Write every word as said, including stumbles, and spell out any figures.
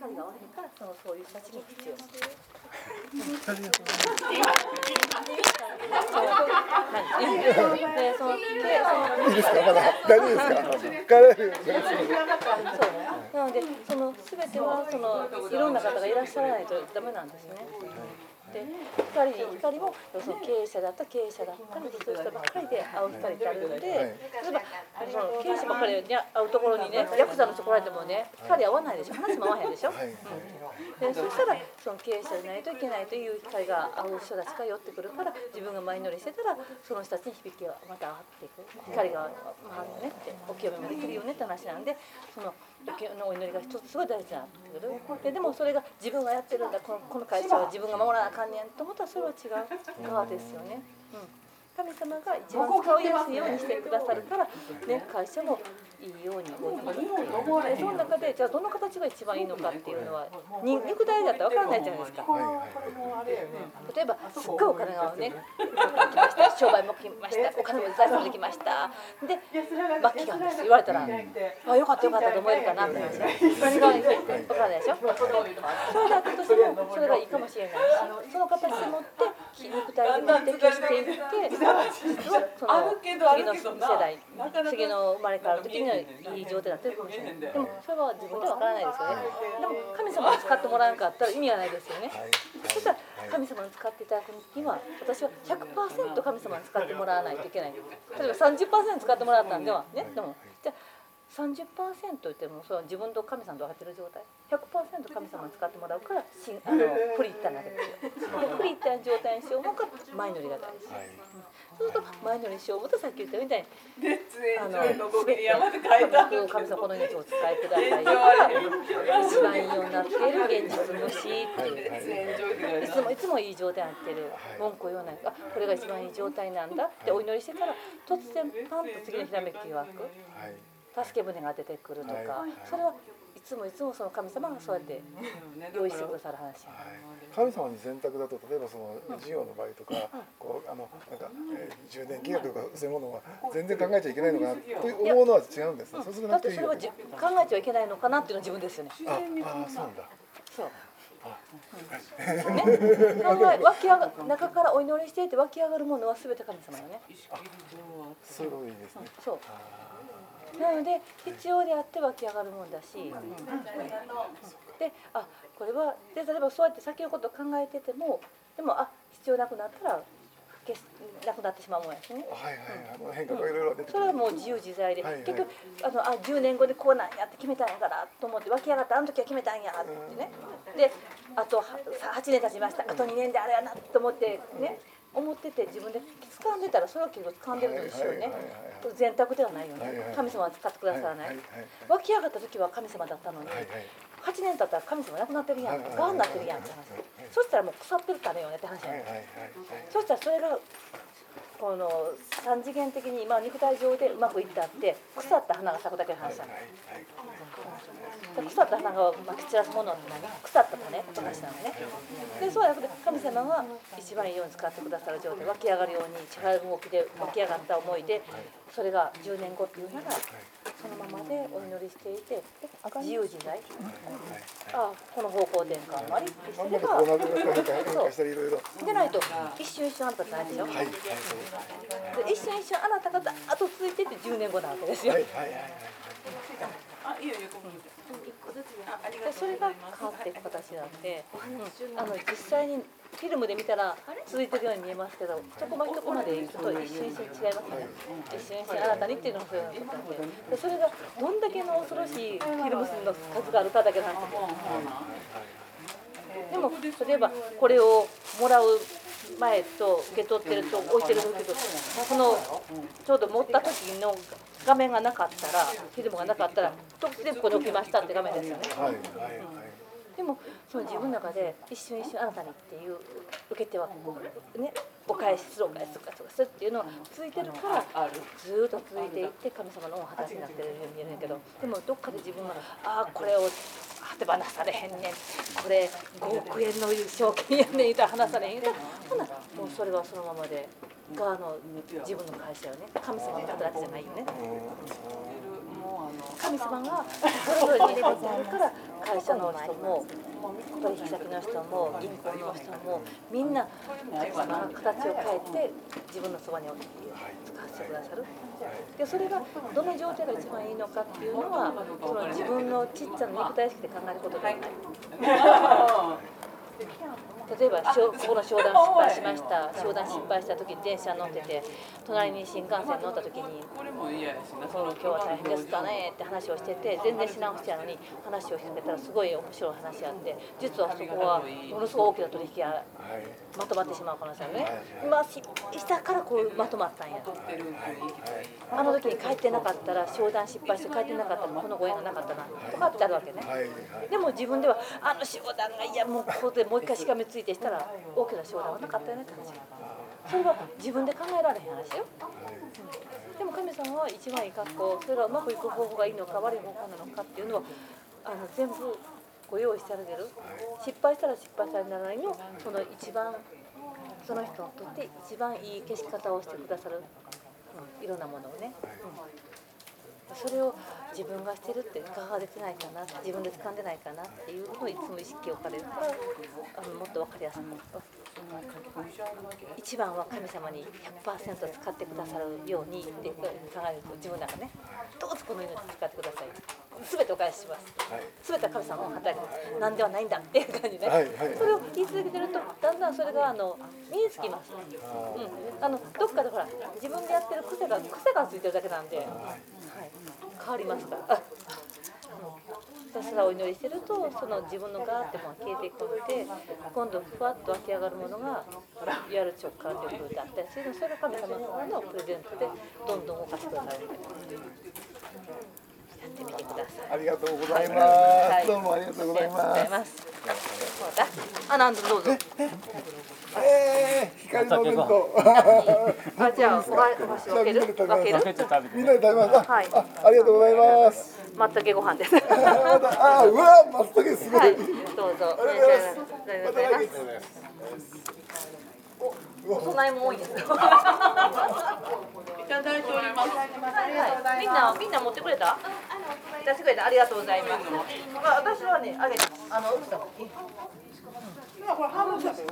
光が合わへんからそのそういう人たちに必要。でそのいいですかまだ大丈夫ですか。 そうなのでそのすべてはそのいろんな方がいらっしゃらないとダメなんですね。で光に光もその経営者だったら経営者だったりそういう人ばっかりで会う光ってあるので、例えばその経営者ばっかりに会うところにねヤクザの人来られてもね光合わないでしょ、話も合わへんでしょ。うん、でそしたらその経営者でないといけないという光が合う人たちが寄ってくるから自分が前乗りしてたらその人たちに響きがまた上がっていく光が回るよねってお清めもできるよねって話なんで、そのお祈りが一つすごい大事なんだけど、ででもそれが自分がやってるんだ、この、この会社は自分が守らなあかんねんと思ったらそれは違う側ですよね。うん、神様が一番使いやすいようにしてくださるから、ね、会社もいいように動いてくるっていう。でその中でじゃあどの形が一番いいのかっていうのは肉体だったら分からないじゃないですか。うん、例えばすっごいお金がね来ました、商売も来ました、お金も財産できました、で末期がんです言われたら、あよかったよかったと思えるかなって話で何がいいか分からないでしょ。それだったとしてもそれがいいかもしれないし、その形を持って肉体に持って消していって実はその次の世代次の生まれ変わる時にはいい状態になってるかもしれない。でもそれは自分では分からないですよね。でも神様に使ってもらわなかったら意味がないですよね。そしたら神様に使っていただくには私は ひゃくパーセント 神様に使ってもらわないといけない。例えば さんじゅっパーセント 使ってもらったんではね、でもじゃあ さんじゅっパーセント 言ってもそれは自分と神様と分かってる状態 ひゃくパーセント 神様に使ってもらうからしあのフリッターなわけですよ。でフリッターの状態にしようもか前乗りが大事。そうすると前乗りにしようもとさっき言ったみたいにあの全て神様この命をお使いくださいよから一番いいようになっている現実無視っていういつもいつもいい状態になってる文句を言わない、あこれが一番いい状態なんだってお祈りしてから突然パンと次のひらめきが湧く、助け舟が出てくるとか、それはいつもいつもその神様がそうやって用意してくださる話。 神様に選択だと例えばその事業の場合とか、こうあのなんか、えー、じゅうねん契約とかそういうものは全然考えちゃいけないのかなと思うのは違うんですね。そうするとだってそれは考えちゃいけないのかなっていうのは自分ですよね。 ああそうなんだ。 そう。ね、考え湧き上が中からお祈りしていて湧き上がるものはすべて神様よね。 そういうこといいですね。 そう。なので必要であって湧き上がるもんだし、うん、であこれはで例えばそうやって先のことを考えててもでもあ必要なくなったら消すなくなってしまうもんやしね。 はいはいはい、変化がいろいろ出てくる。 それはもう自由自在で、 はいはい、 結局あのあじゅうねんごでこうなんやって決めたんやからと思って湧き上がったあの時は決めたんやってね。であとはちねん経ちましたあとにねんであれやなと思ってね。思ってて自分で掴んでたらそれは結構掴んでると一緒よね。選択ではないよね。神様は使ってくださらない。湧き上がった時は神様だったのに、はちねん経ったら神様なくなってるやん、がんになってるやんって話。そしたらもう腐ってる種よねって話やね。そしたらそれがこの三次元的に今肉体上でうまくいったって腐った花が咲くだけの話だ。腐った花がまき散らすものって何？腐った種って話なのね。でそうやって神様が一番いいように使ってくださる状態、湧き上がるように力動きで湧き上がった思いでそれがじゅうねんごっていうならそのままでお祈りしていて自由自在、あこの方向転換もありってすればそうでないと一瞬一瞬あなたじゃないでしょ。で一瞬一瞬あなたがざーっと続いていってじゅうねんごなわけですよ。でそれが変わっていく形なんで、うん、あの実際にフィルムで見たら続いてるように見えますけどそこまでとこまで行くと一瞬一瞬違いますね。一瞬一瞬あなたにっていうのがそういうことなんで、でそれがどんだけの恐ろしいフィルム数の数があるかだけの話で、でも例えばこれをもらう前と受け取ってると置いてる時とそのちょうど持った時の画面がなかったらフィルムがなかったら突然ここに置きましたって画面ですよね。でもその自分の中で一瞬一瞬あなたにっていう受け手はねお返しするお返しするお返しするっていうのは続いてるからずーっと続いていって神様のお話になってるように見えるんやけど、でもどっかで自分がああこれを手放されへんねんこれごおくえんの証券やねん言うたら離されへん言うたらほなもうそれはそのままで側の自分の会社よね。神様の働きじゃないよね。 神様がそれぞれに持ってあるから会社の人も取引先の人も銀行の人もみんな神様が形を変えて自分のそばに使わせてくださる。でそれがどの状態が一番いいのかっていうのはその自分のちっちゃな肉体意識で考えることではない。例えばここの商談失敗しました。商談失敗した時に電車に乗ってて隣に新幹線乗った時にこの今日は大変ですかねって話をしてて全然し直してやのに話をしてたらすごい面白い話があって実はそこはものすごい大きな取引がまとまってしまう可能性あるね。今したからこうまとまったんや。あの時に帰ってなかったら商談失敗して帰ってなかったらこのご縁がなかったなとかってあるわけね。でも自分ではあの商談がいやもうここでもう一回しがみついてしたら大きな商談はなかったよねって話。それは自分で考えられへん話よ。でも神様は一番いい格好、それがうまくいく方法がいいのか悪い方法なのかっていうのはあの全部ご用意してあげる。失敗したら失敗されながらのその一番その人にとって一番いい消し方をしてくださる、うん、いろんなものをね、うん、それを自分がしてるっていかができないかな、自分で掴んでないかなっていうのをいつも意識を置かれるからあのもっと分かりやすく、一番は神様に ひゃくパーセント 使ってくださるようにって考えると自分の中ね、どうぞこの命使ってください、全てお返しします、全ては神様の働きなんではないんだっていう感じね、はいはい、それを言い続けてるとだんだんそれがあの身につきます、うん、あのどっかでほら自分でやってる癖が癖がついてるだけなんで、はい、変わりますからひたすらお祈りしてるとその自分のガーってものが消えていくので今度ふわっと湧き上がるものがいわゆる直感力であったりそれが神様からのプレゼントでどんどん動かしてくださるのでやってみてください。 ありがとうございます、はい、どうもありがとうございます。 そうだあ、なんぞどうぞ。 えー、光のお弁当。 あ、じゃあお箸分ける？分ける？ みんなで食べます。はい。あ、ありがとうございます。 まったけご飯です。 あ、うわ、まったけすごい。はい、どうぞ。 ありがとうございます。お供えも多いです。いただいております。はい、みんなみんな持ってくれた？出してくれた。ありがとうございます。まあ私はねあげた。あの奥さん。今これ半分だけど。